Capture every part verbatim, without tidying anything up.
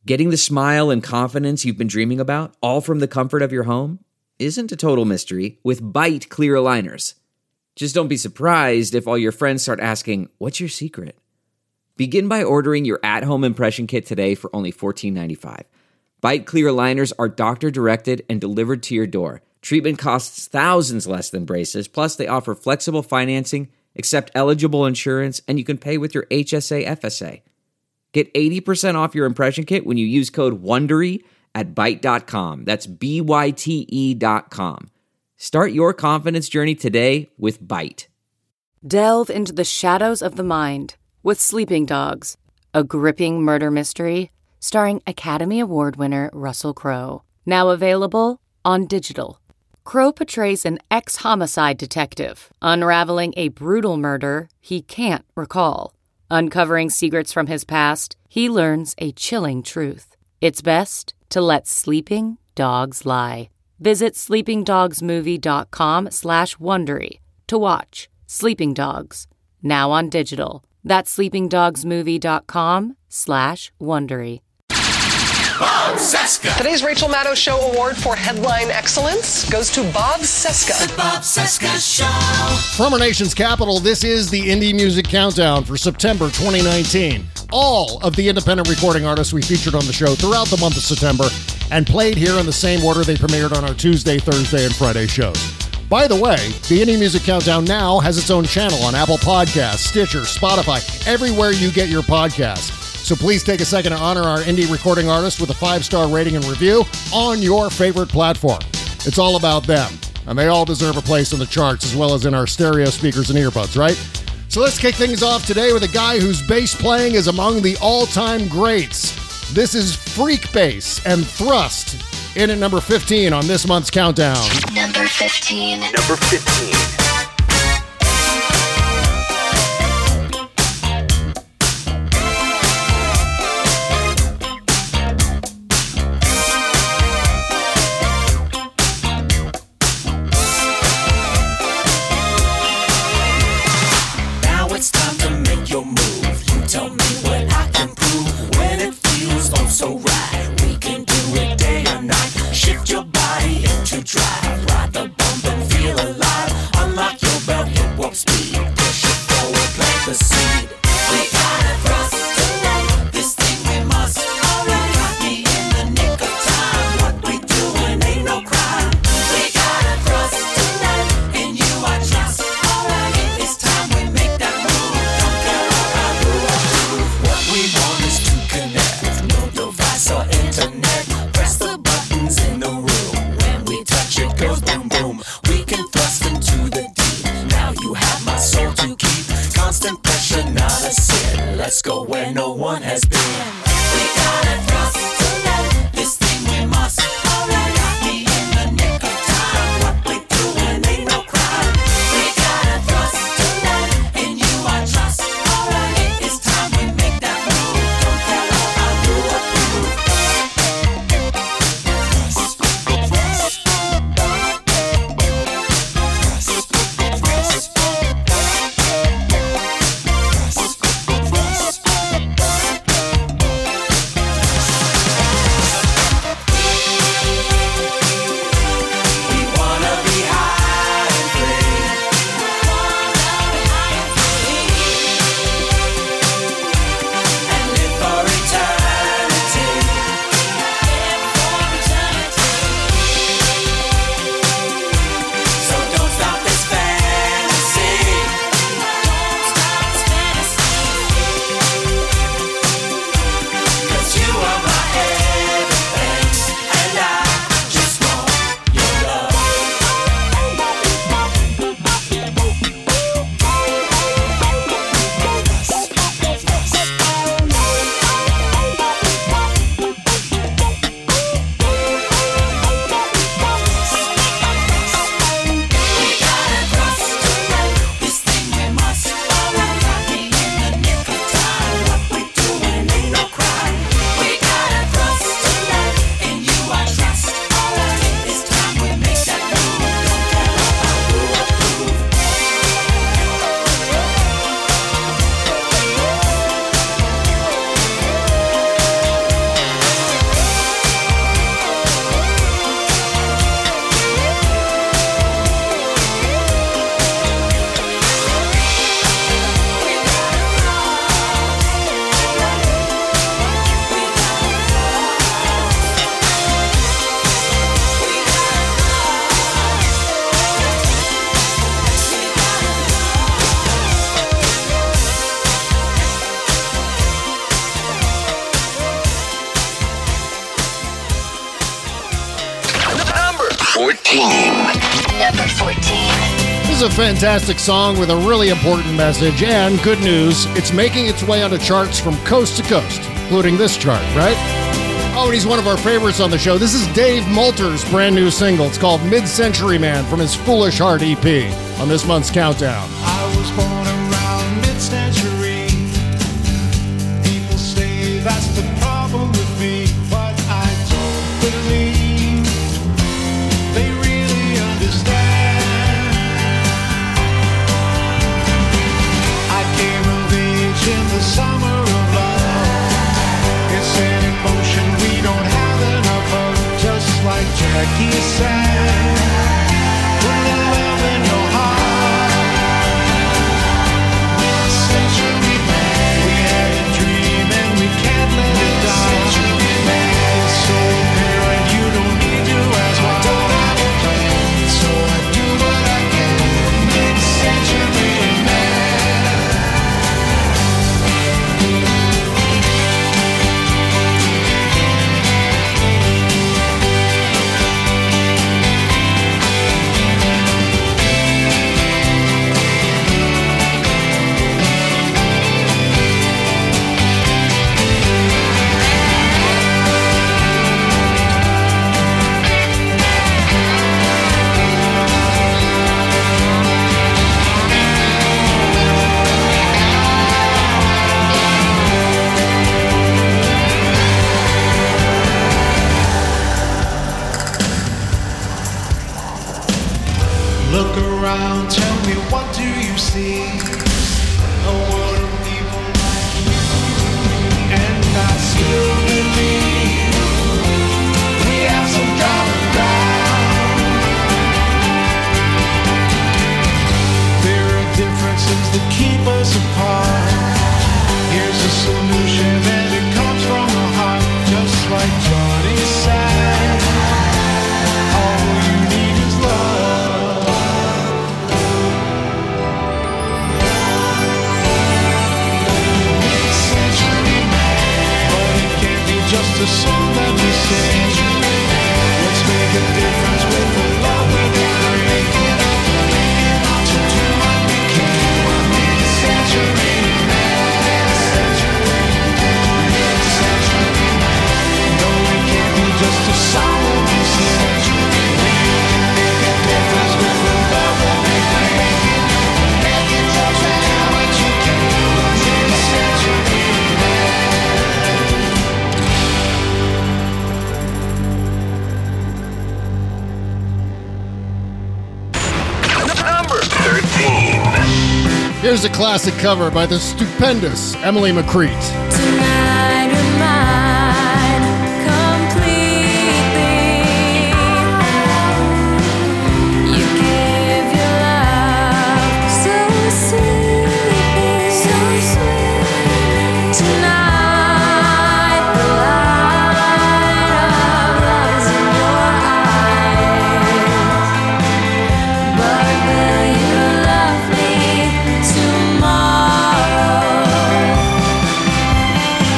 Getting the smile and confidence you've been dreaming about, all from the comfort of your home, isn't a total mystery with Byte clear aligners. Just don't be surprised if all your friends start asking, "What's your secret?" Begin by ordering your at-home impression kit today for only fourteen ninety-five. Byte clear aligners are doctor-directed and delivered to your door. Treatment costs thousands less than braces, plus they offer flexible financing, accept eligible insurance, and you can pay with your H S A F S A. Get eighty percent off your impression kit when you use code WONDERY at byte dot com. That's B Y T E dot com. Start your confidence journey today with Byte. Delve into the shadows of the mind with Sleeping Dogs, a gripping murder mystery starring Academy Award winner Russell Crowe. Now available on digital. Crowe portrays an ex-homicide detective unraveling a brutal murder he can't recall. Uncovering secrets from his past, he learns a chilling truth. It's best to let sleeping dogs lie. Visit sleepingdogsmovie.com slash Wondery to watch Sleeping Dogs, now on digital. That's sleepingdogsmovie.com slash Wondery. Bob Cesca. Today's Rachel Maddow Show Award for Headline Excellence goes to Bob Cesca. The Bob Cesca Show. From our nation's capital, this is the Indie Music Countdown for September twenty nineteen. All of the independent recording artists we featured on the show throughout the month of September and played here in the same order they premiered on our Tuesday, Thursday, and Friday shows. By the way, the Indie Music Countdown now has its own channel on Apple Podcasts, Stitcher, Spotify, everywhere you get your podcasts. So please take a second to honor our indie recording artists with a five-star rating and review on your favorite platform. It's all about them, and they all deserve a place on the charts as well as in our stereo speakers and earbuds, right? So let's kick things off today with a guy whose bass playing is among the all-time greats. This is Freak Bass and Thrust, in at number fifteen on this month's countdown. Number fifteen. Number fifteen. Drive, ride the bump and feel alive. Unlock fourteen. Number fourteen. This is a fantastic song with a really important message, and good news, it's making its way onto charts from coast to coast, including this chart, right? Oh, and he's one of our favorites on the show. This is Dave Moulter's brand new single. It's called Mid-Century Man from his Foolish Heart E P on this month's Countdown. I was born around mid-century. People say that's the problem with me, but I don't believe they really understand. I came of age in the summer of love. It's an emotion we don't have enough of, just like Jackie sang. Put the love in your heart. Mid-century man, we had a dream and we can't let it die. Mid-century man, it's so apparent you don't need to ask why. I don't have a plan, so I do what I can. Mid-century man. Look around, tell me, what do you see? A world of people like you, and I still believe we have some common ground. There are differences that keep us apart. Here's a solution, and it comes from the heart, just like Johnny said. All you need is love. Just a song that we sing. Let's make a difference with the love we can bring. To do what we can. Mid-century man. Mid-century man. No, it can't be just a song that we sing. We can make a difference with the love that we bring. Make it just do what you can. Mid-century man. Here's a classic cover by the stupendous Emily McCreet. Tonight you're mine completely. You give your love so sweetly, so sweetly. Tonight the light of love is in your eyes. But will you love me tomorrow?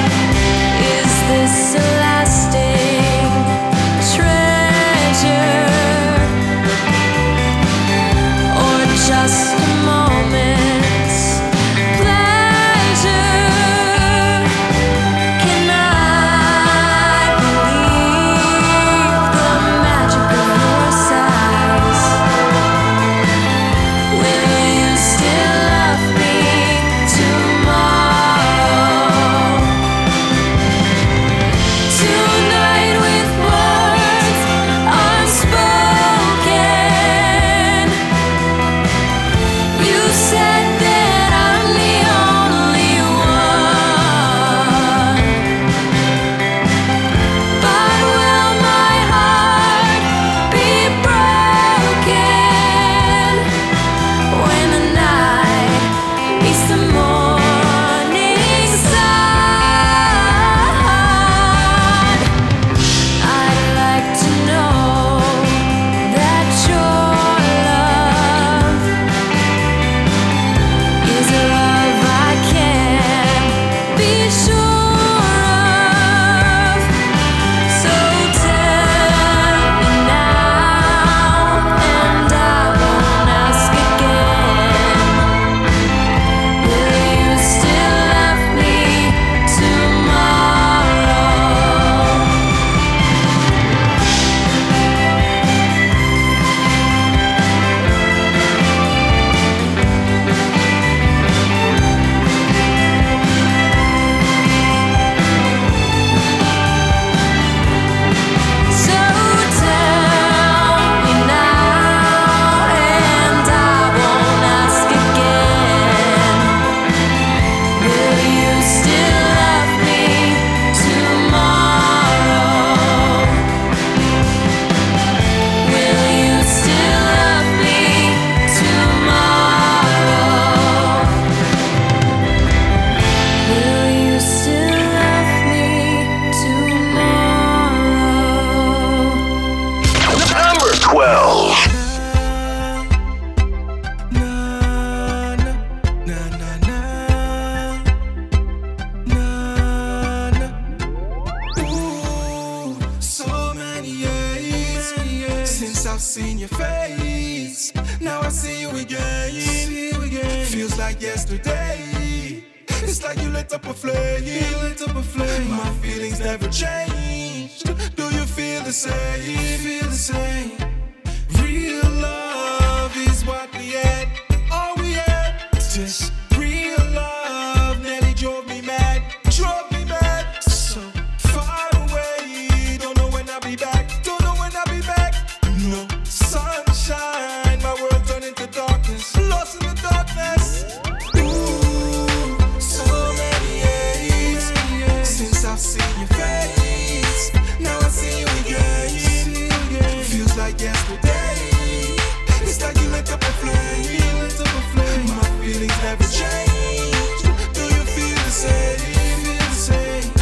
I've seen your face, now I see you again. See you again. Feels like yesterday. It's like you lit up a flame. You lit up a flame. My feelings never changed. Do you feel the same? Feel the same. Real love is what we had. All we had. Just real love nearly drove me mad. Drove me mad. So far away. Don't know when I'll be back. Don't know when I'll be back. No sunshine. My world turned into darkness. Lost in the darkness. Ooh, so many years since I've seen your face. Now I see you again. Feels like yesterday. It's like you lit up a flame. You lit up a flame. My feelings never change. Do you feel the same? Feel the same?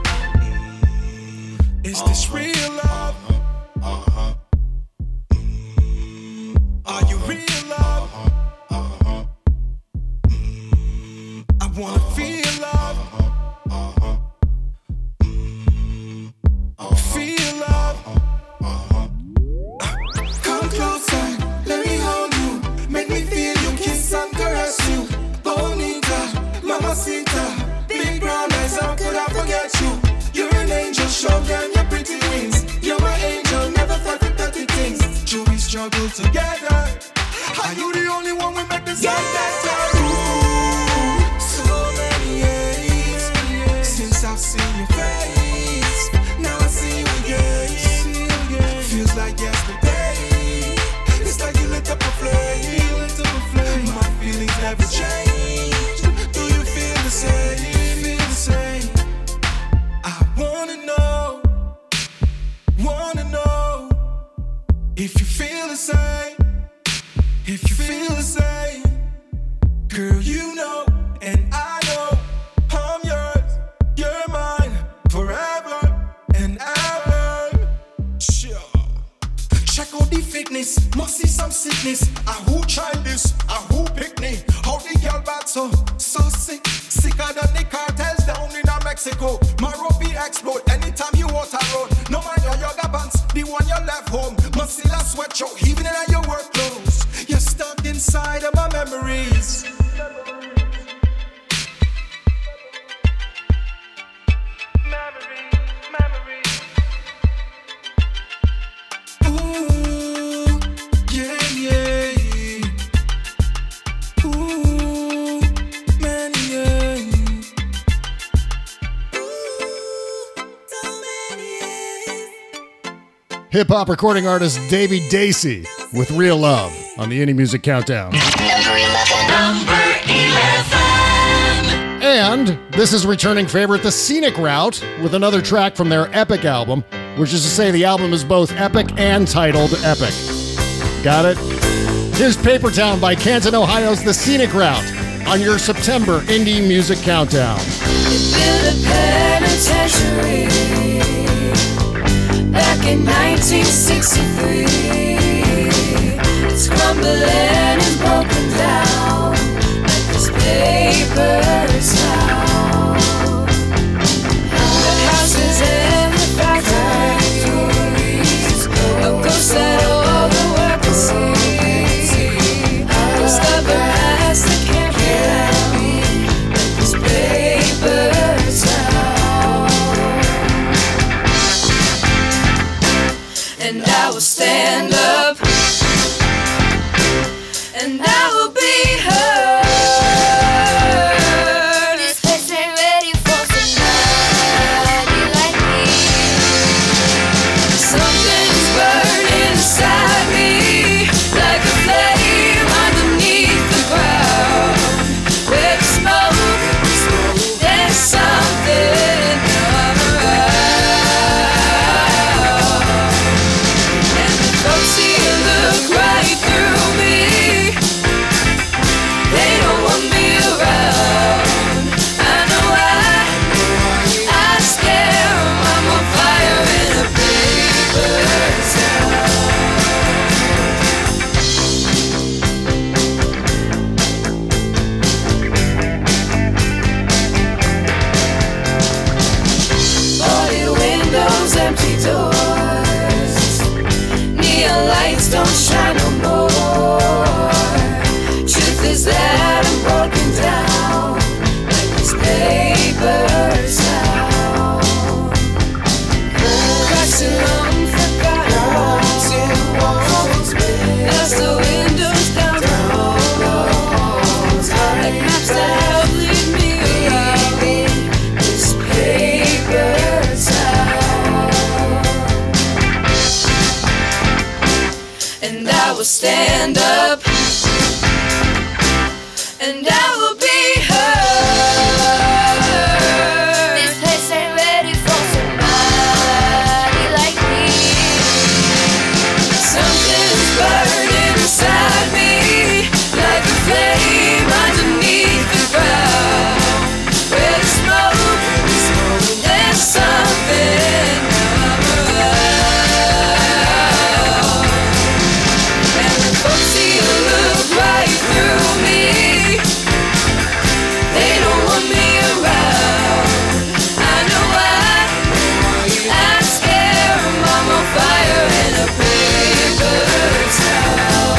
Is this real love? Uh-huh. Are you real love? Uh-huh. I wanna feel love. Feel love. Come closer, let me hold you. Make me feel you, kiss and caress you. Bonita, mamacita, big brown eyes, how could I forget you? You're an angel, show them your pretty wings. You're my angel, never thought for dirty things. Should we struggle together? Are you the only one we make this get better? Ooh, so many years since I've seen your face. Now I see you again. Feels like yesterday. It's like you lit up a flame. You lit up a flame. My feelings never changed. Do you feel the same? Feel the same? I wanna know, wanna know if you feel the same. If you feel the same, girl, you know, and I know, I'm yours, you're mine, forever and ever. Sure. Check out the fitness, must see some sickness. I who tried this, I who picked me. How the girl bad so, so sick, sicker than the cartels down in Mexico. My rope be explode anytime you walk a road. No man your yoga pants, the one you left home. Must see that sweatshirt, even in your work clothes. You're stuck inside of my memories. Memory, memory. Ooh, yeah, yeah. Ooh, man, yeah. Ooh, so many years. Hip-hop recording artist Davey Dacey with Real Love on the Indie Music Countdown. Number eleven. Number eleven. And this is returning favorite The Scenic Route with another track from their Epic album, which is to say the album is both epic and titled Epic. Got it? Here's Papertown by Canton, Ohio's The Scenic Route on your September Indie Music Countdown. Built a penitentiary back in nineteen sixty-three. It's crumbling and broken down like this paper town. The houses and the factories, a ghost that all the workers see. Those stubborn eyes that can't get me like this paper town. And I will stand up, and I will be heard. This place ain't ready for somebody like me. Something's burning inside me like a flame underneath the ground. Where the smoke, there's something around. And the folks will stand up, and I will be heard. This place ain't ready for somebody like me. Something's burning inside me, like a flame underneath the ground. Where the smoke, there's something around. And the folks see you look right through me. They don't want me around. I know why. I scare 'em. I'm on fire in a paper towel.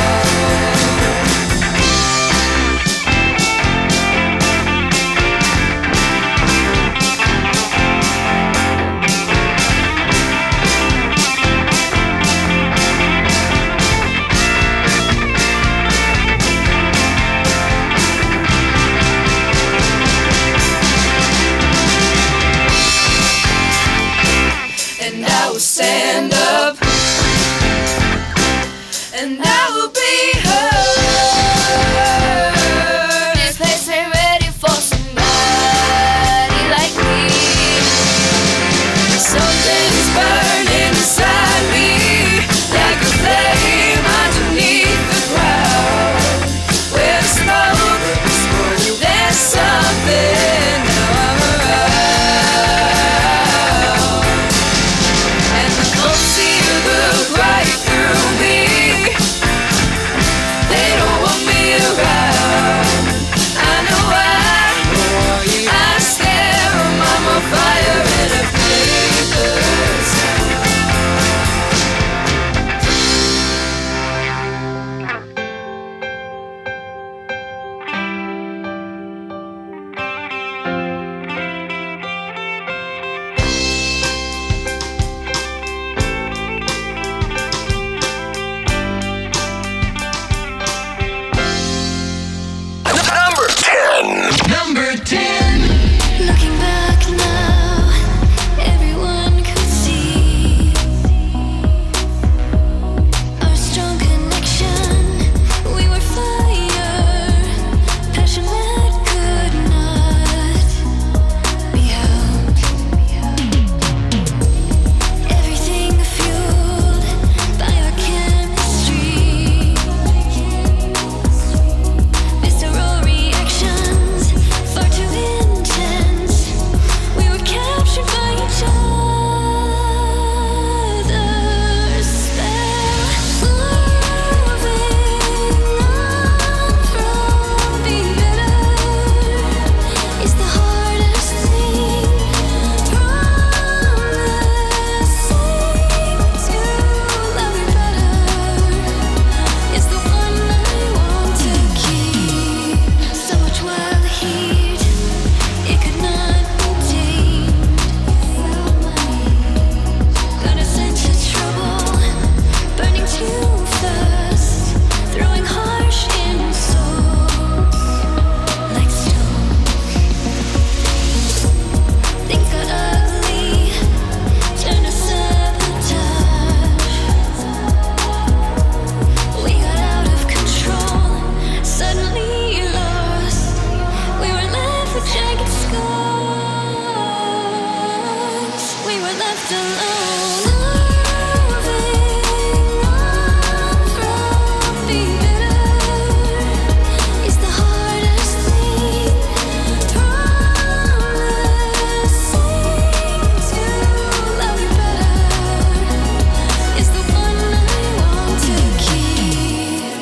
And I will stand up, and I will be heard. This place ain't ready for somebody like me. Something's burning inside me, like a flame underneath the ground. Where the smoke, there's something around. And the folks see you look right through me. They don't want me around. I know why. I scare 'em. I'm on fire in a paper towel. Number ten. Number ten. Looking back now, everyone could see our strong connection. We were fire, passion that could not be held. Everything fueled by our chemistry. Visceral reactions, far too intense. We were captured by each other's spell. Moving on from being better is the hardest thing. Promising to love you better is the one I want to keep. So much wild heat, it could not be tamed. Got a sense of trouble, burning too fast, throwing harsh insults like stone. Things got ugly, turned to sabotage. We got out of control, suddenly lost. We were left with jagged scars. We were left alone. Moving on from being better is the hardest thing. Promising to love you better is the one I want to keep.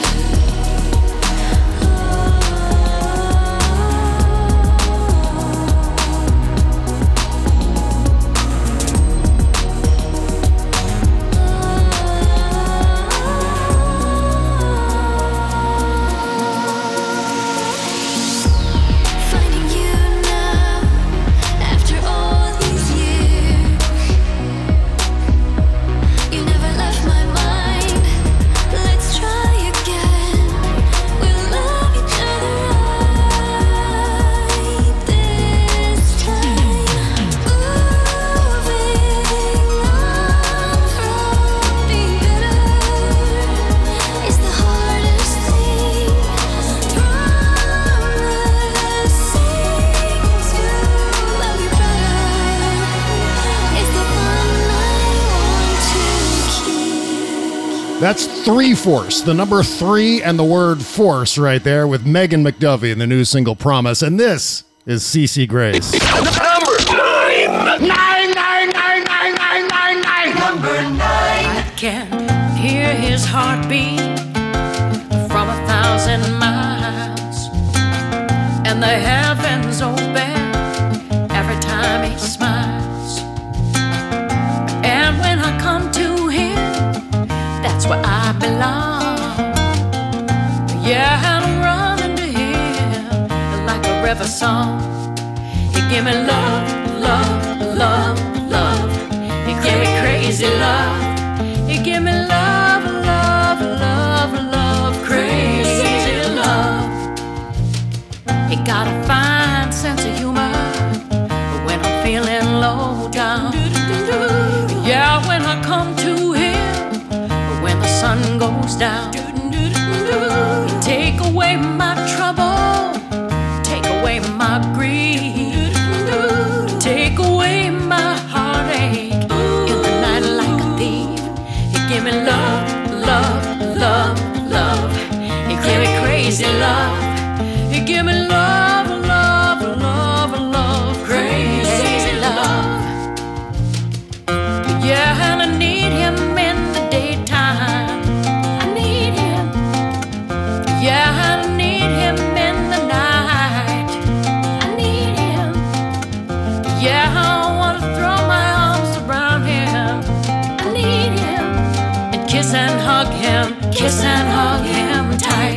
That's Three Force, the number three and the word force right there with Megan McDuffie in the new single Promise. And this is CeCe Grace. Number nine. Nine, nine, nine, nine, nine, nine, nine. Number nine. I can hear his heartbeat from a thousand miles, and the heavens open every time he smiles. And when I come to him, that's where I belong. Yeah, I'm running to him like a river song. He give me love, love, love, love. He give me crazy love. He give me love, love, love, love, crazy love. He got a fine sense of humor when I'm feeling low down. Yeah, when I come to him, when the sun goes down. Take away my trouble, take away my grief, take away my heartache in the night like a thief. He give me love, love, love, love. He give me crazy love. He give me love, love, love, love, crazy love. Yeah, and I need him in the daytime. I need him. Yeah, I need him in the night. I need him. Yeah, I want to throw my arms around him. I need him. And kiss and hug him, kiss and hug him tight.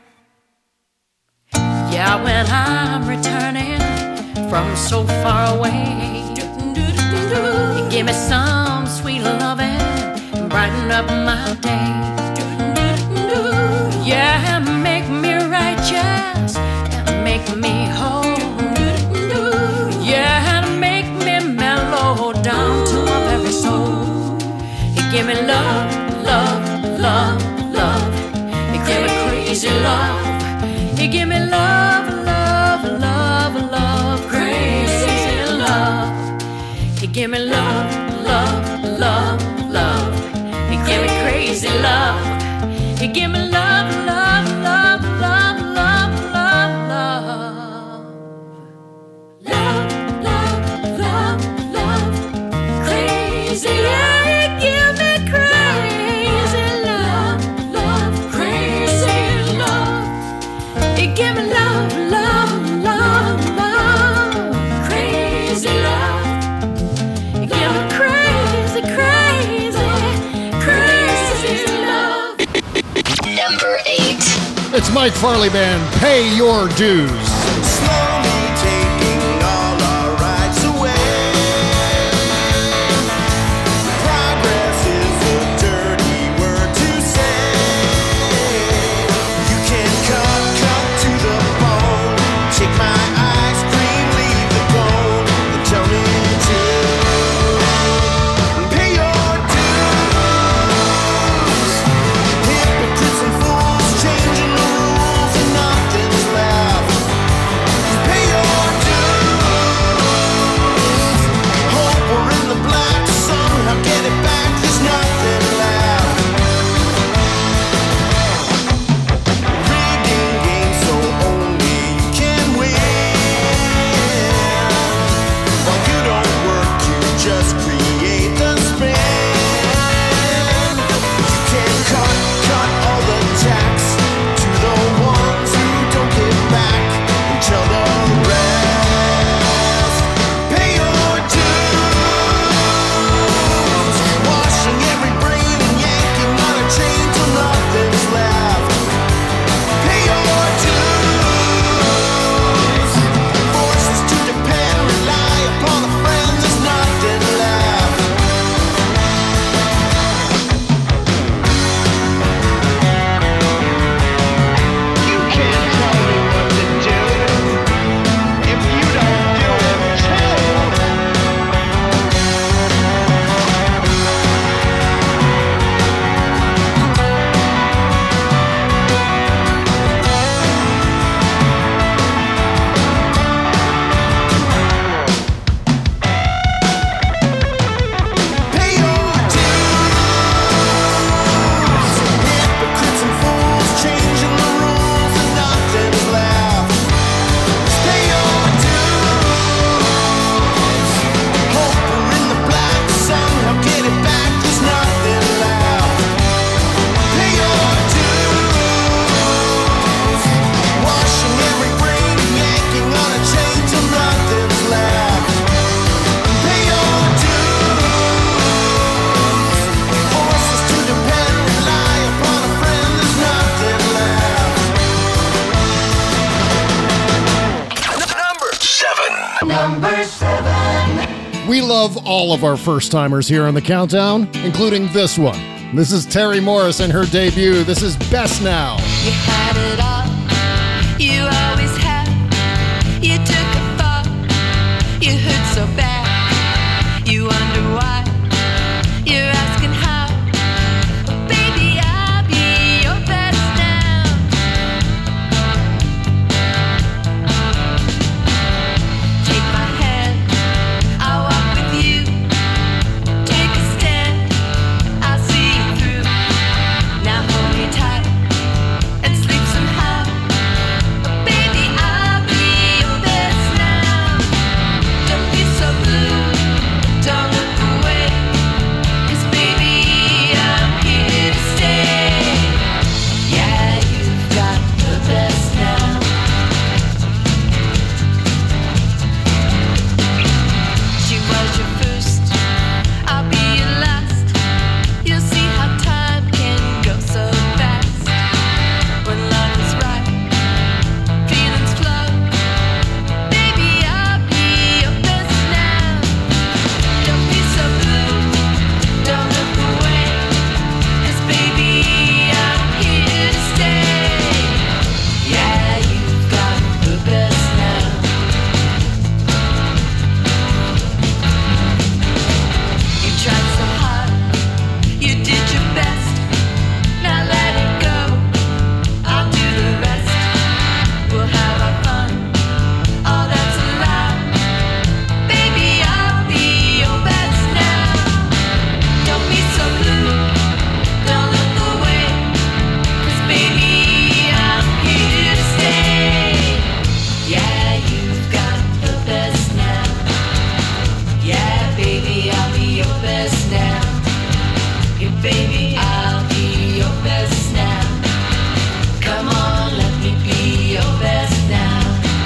Yeah, when I'm returning from so far away, he give me some sweet loving and brighten up my day. Yeah, and make me righteous and make me whole. Yeah, and make me mellow down to my very soul. He give me love, love, love, love. He give me crazy love. He give me love, love, love, love, crazy love. He give me love, love, love, love. He give me crazy love. He give me love, love, love, love, love, love, love. Love, love, love, love. Crazy love. He give me crazy love, love, crazy love. He give me love, love, love, love, crazy love. He give me crazy, crazy, crazy love. Number eight. It's Mike Farley Band, Pay Your Dues. Slowly taking all our rights away. Progress is a dirty word to say. You can cut, cut to the bone. Take my ice cream, leave the cone, and tell me to pay your dues. Hypocrites and fools changing the rules, and nothing's left love all of our first-timers here on the Countdown, including this one. This is Terry Morris and her debut. This is Best Now. You had it all, you always had. You took a fall, you hurt so bad. You wonder why, you're asking how. Oh, baby, I'll be your best now. Take my hand, I'll walk with you. Take a stand, I'll see you through. Now hold me tight and sleep somehow. Oh, baby, I'll be your best now. Don't be so blue, don't look away. 'Cause baby, I'm here to stay. Yeah, you've got the best now. She was your first, I'll be your last. You'll see how time can go so fast. When love is right, feelings flow. Baby, I'll be your best now. Don't be so blue, don't look away. 'Cause baby, I'm here to stay. Yeah, you've got the best now. You tried so hard, you did your best. Now let it go, I'll do the rest. We'll have our fun, all that's allowed. Baby, I'll be your best now. Don't be so blue, don't look away. 'Cause baby, I'm here to stay. Yeah, you've got the best now. Yeah, baby, I'll be your best now. Yeah, baby, I'll be your best now. Come on, let me be your best now.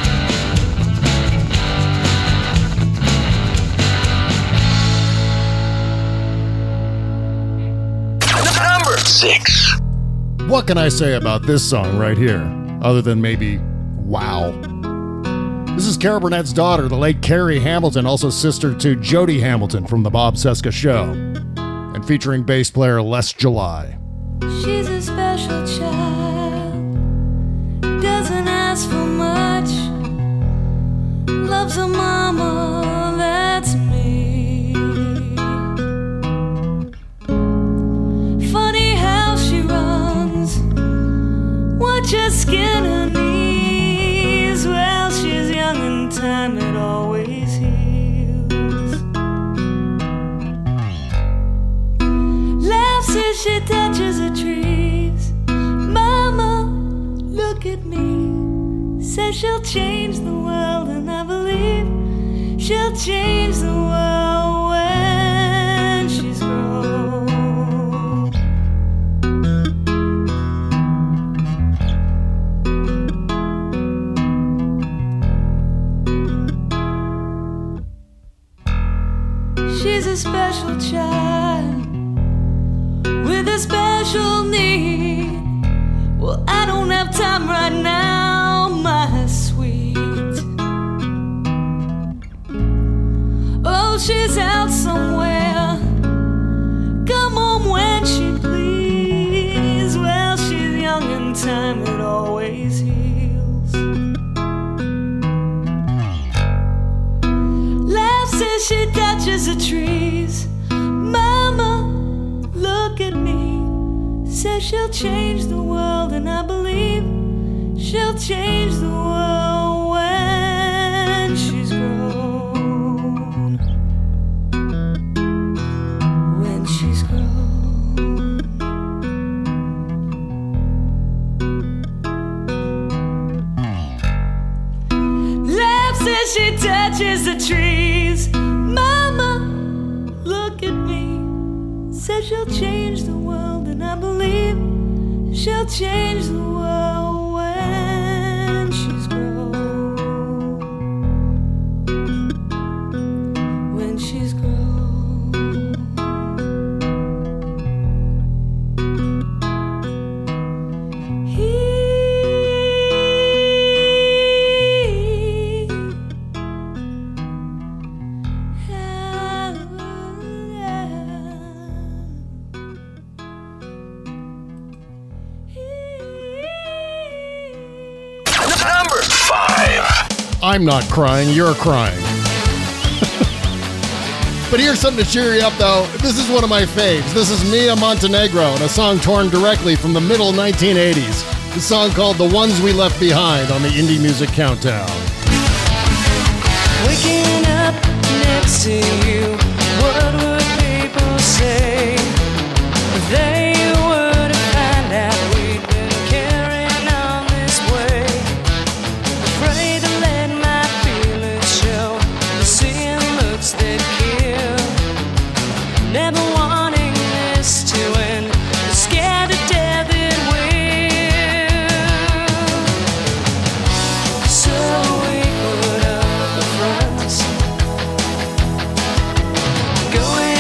Number six. What can I say about this song right here, other than maybe, wow? This is Carol Burnett's daughter, the late Carrie Hamilton, also sister to Jody Hamilton from The Bob Seska Show, and featuring bass player Les July. She's a special child, doesn't ask for much, loves her mama, that's me. Funny how she runs, watch her skin her knees. Well, she's young and time it always heals. Laughs as she touches the trees. Mama, look at me. Says she'll change the world, and I believe she'll change the world when she's grown. She's a special child with a special need. Well, I don't have time right now, my sweet. Oh, she's out somewhere. Come home when she please. Well, she's young and time it always heals. Laughs as she touches the trees. Mama, look at me. Says she'll change the world, and I believe she'll change the world when she's grown. When she's grown. Laughs as she touches the trees. Mama, look at me. Says she'll change the world, and I believe she'll change the world when she's grown. When she's grown. He has I'm not crying, you're crying. But here's something to cheer you up, though. This is one of my faves. This is Mia Montenegro and a song torn directly from the middle nineteen eighties. The song called The Ones We Left Behind on the Indie Music Countdown. Waking up next to you, what would people say? If they were to find out we'd been carrying on this way. Afraid to let my feelings show, seeing looks that kill. Never wanting this to end, scared to death it will. So we put up the fronts, going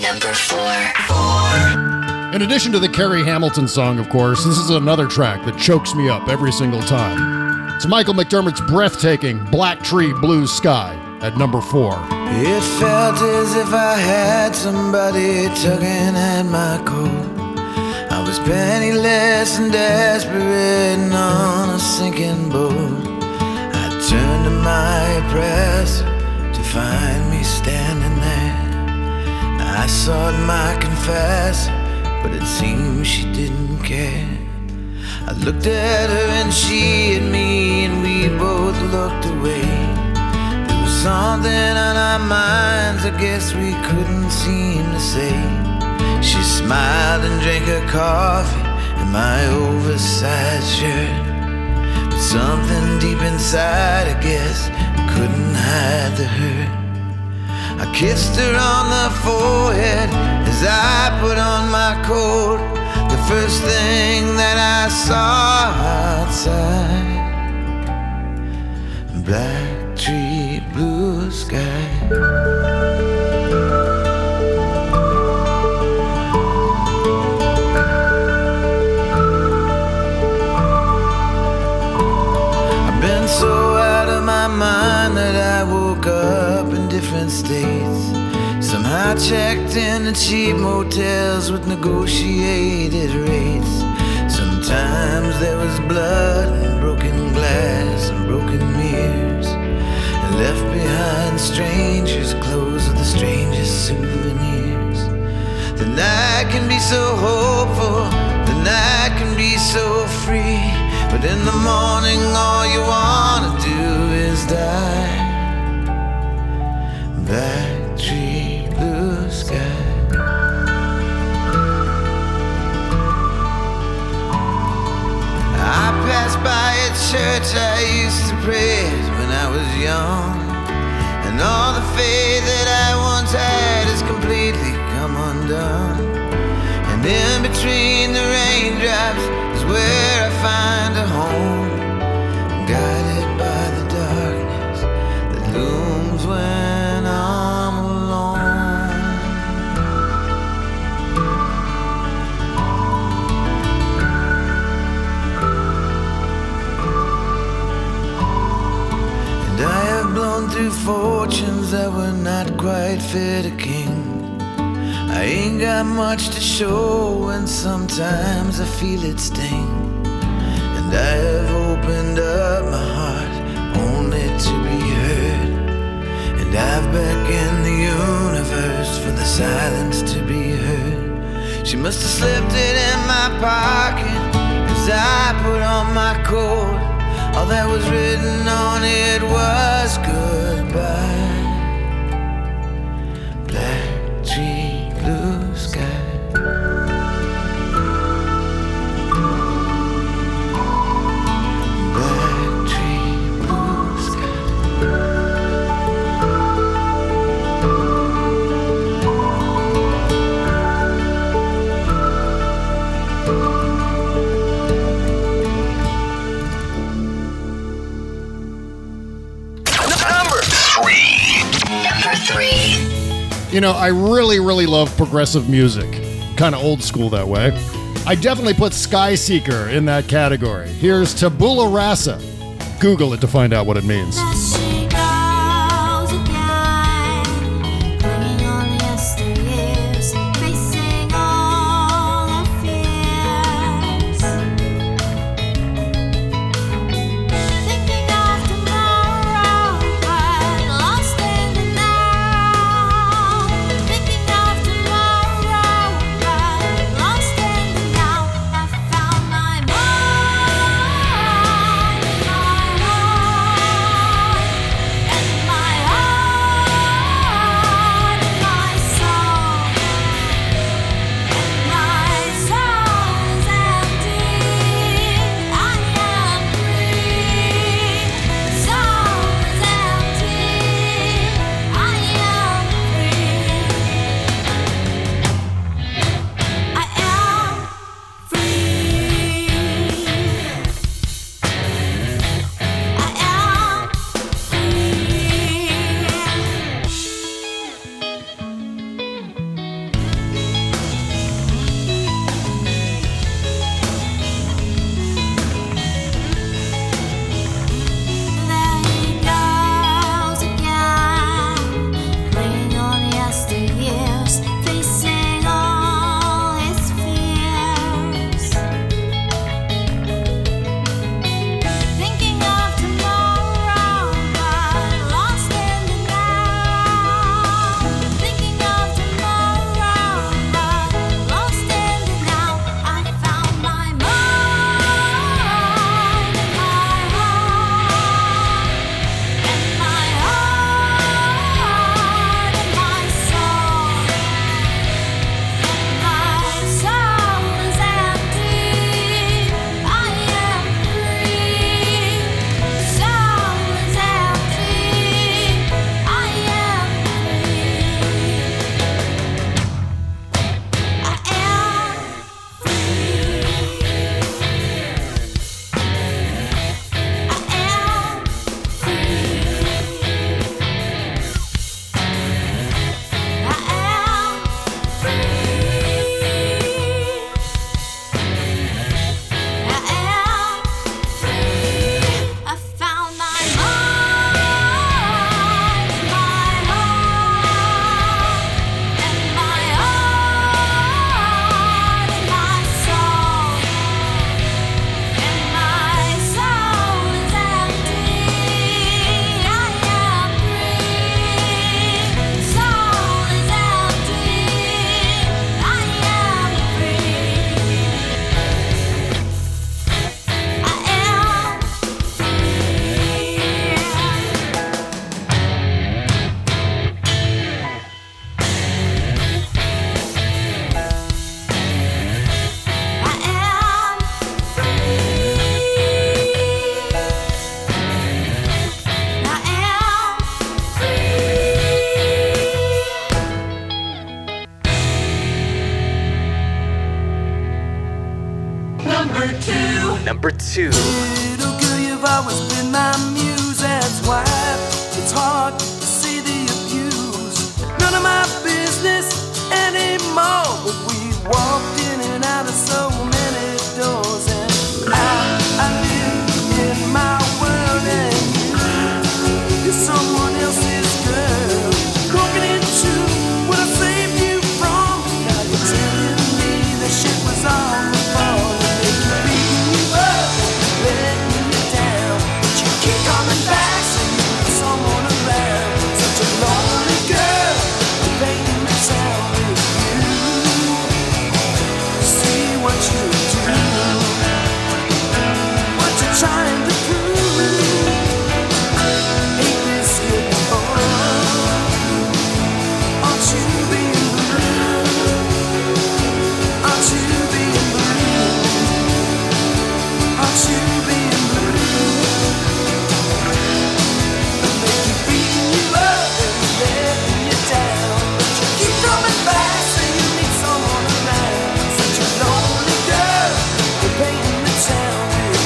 Number four. In addition to the Kerry Hamilton song, of course, this is another track that chokes me up every single time. It's Michael McDermott's breathtaking Black Tree Blue Sky at number four. It felt as if I had somebody tugging at my coat. I was penniless and desperate and on a sinking boat. I turned to my oppressor to find me standing there. I sought my confessor, but it seems she didn't care. I looked at her and she at me, and we both looked away. There was something on our minds I guess we couldn't seem to say. She smiled and drank her coffee in my oversized shirt. But something deep inside, I guess, couldn't hide the hurt. I kissed her on the forehead as I put on my coat. The first thing that I saw outside, black tree, blue sky. So out of my mind that I woke up in different states. Somehow checked in at cheap motels with negotiated rates. Sometimes there was blood and broken glass and broken mirrors, and left behind strangers' clothes with the strangest souvenirs. The night can be so hopeful, the night can be so free, but in the morning all you wanna do is die. Black tree, blue sky. I passed by a church I used to pray at when I was young, and all the faith that I once had has completely come undone. And in between the raindrops is where I find a home, guided by the darkness that looms when I'm alone. And I have blown through fortunes that were not quite fit a king. I ain't got much to show, and sometimes I feel it sting. And I have opened up my heart only to be heard, and I've beckoned the universe for the silence to be heard. She must have slipped it in my pocket as I put on my coat. All that was written on it was goodbye. Black tree, blue sky. Black tree, blue sky. Number three. Number three. You know, I really, really love progressive music. Kind of old school that way. I definitely put Sky Seeker in that category. Here's Tabula Rasa. Google it to find out what it means. Number two. Number two. Little girl, you've always been my muse. That's why it's hard to see the abuse. None of my business anymore. But we walked in and out of so many doors. And I, I live in my world, and you, you're someone else's girl. Walking into what I saved you from. Now you're telling me the shit was all before. Trying to prove, ain't this good enough? Aren't you being blue? Aren't you being blue? Aren't you being blue? They keep beating you up and letting you down, but you keep coming back, say you need someone around. Such a lonely girl, you're painting the town.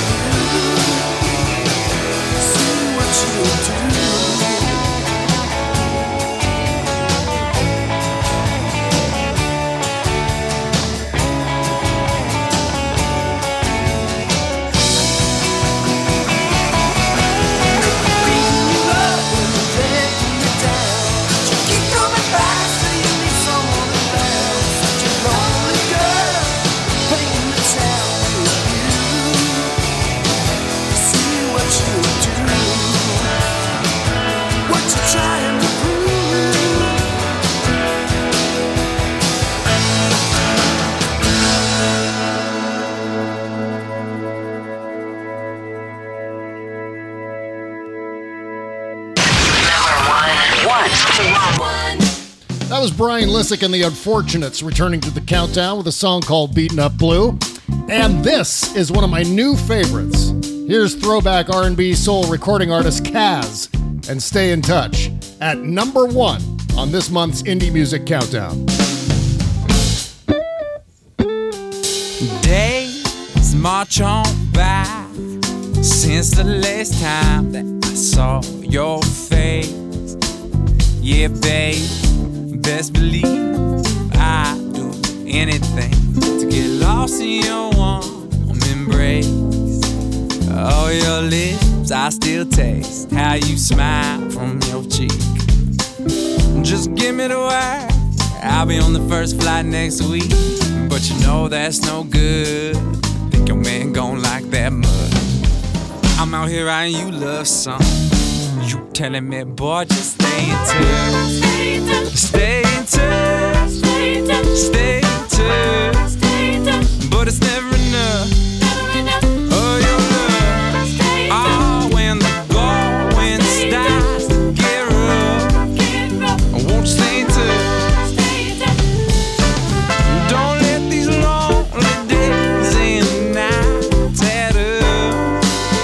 That was Brian Lissick and the Unfortunates returning to the countdown with a song called Beaten Up Blue. And this is one of my new favorites. Here's throwback R and B soul recording artist Kaz and Stay in Touch at number one on this month's Indie Music Countdown. Days march on by since the last time that I saw your face. Yeah, babe, best believe I'd do anything to get lost in your warm embrace. Oh, your lips, I still taste how you smile from your cheek. Just give me the word, I'll be on the first flight next week. But you know that's no good, think your man gon' like that mud. I'm out here writing you love songs, you telling me, boy, just stay in touch. Stay in touch. Stay in touch. Stay in touch. Stay in touch. Stay in touch. But it's never enough. Never enough. Oh, your love. Stay in touch. Oh, when the going starts to get rough, get rough. Won't you stay in touch? Stay in touch. Don't let these lonely days and nights add up.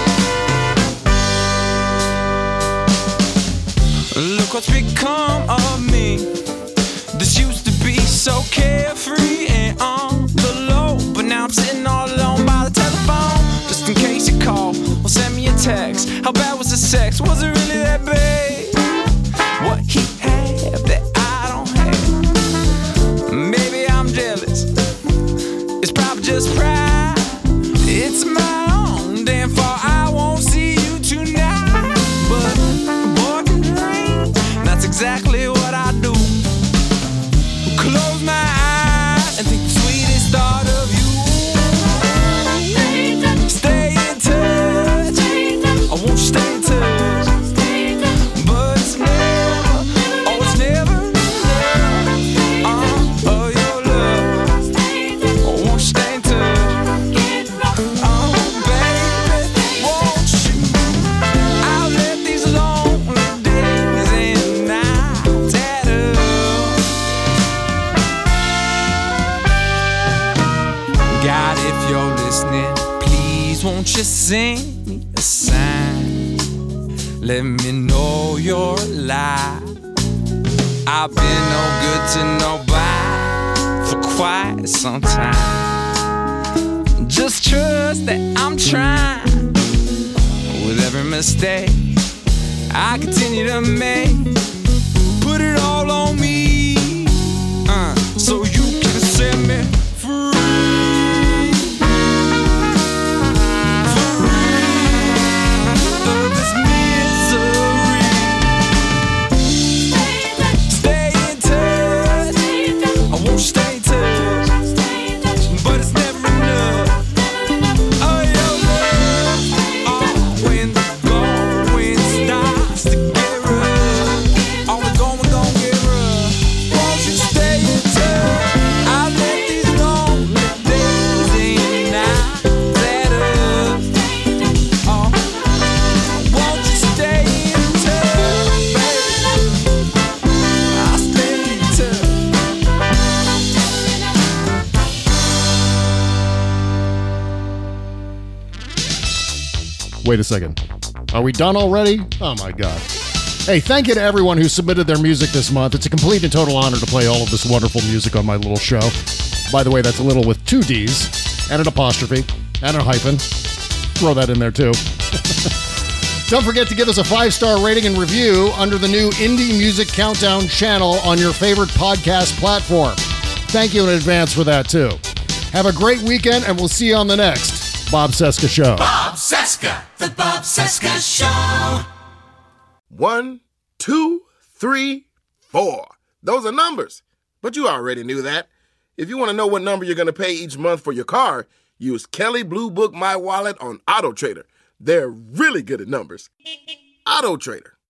Look what's become of me. This used to be so carefree and on the low, but now I'm sitting all alone by the telephone. Just in case you call or send me a text. How bad was the sex? Was it really that bad? What he had that I don't have? Maybe I'm jealous. It's probably just pride. It's my own damn fault I won't see you tonight. But boy can dream, that's exactly what I do. Close my eyes and think the sweetest thought of you. Stay in touch. Stay in touch. Stay in touch. I won't you stay in touch. Stay in touch. But it's never, oh it's never enough. Uh, oh your love. Stay in touch. Oh won't you stay in touch. Get rough. Oh baby, won't you? I'll let these lonely days and nights add up. God, if you're listening, please won't you sing me a sign? Let me know you're alive. I've been no good to nobody for quite some time. Just trust that I'm trying. With every mistake I continue to make, put it all on me, uh, so you can set me free. Stay in touch, but it's never enough. Oh, your love, oh, when the going starts to get rough, oh, we're going, we're gonna get rough. Won't you stay in touch? I'll let these lonely days and nights add up. Oh, won't you stay in touch, baby? I'll stay in touch. Wait a second. Are we done already? Oh my God. Hey, thank you to everyone who submitted their music this month. It's a complete and total honor to play all of this wonderful music on my little show. By the way, that's a little with two D's and an apostrophe and a hyphen. Throw that in there too. Don't forget to give us a five-star rating and review under the new Indie Music Countdown channel on your favorite podcast platform. Thank you in advance for that too. Have a great weekend, and we'll see you on the next Bob Cesca Show. Bob Cesca, the Bob Cesca Show. One, two, three, four. Those are numbers. But you already knew that. If you want to know what number you're going to pay each month for your car, use Kelly Blue Book My Wallet on Auto Trader. They're really good at numbers. Auto Trader.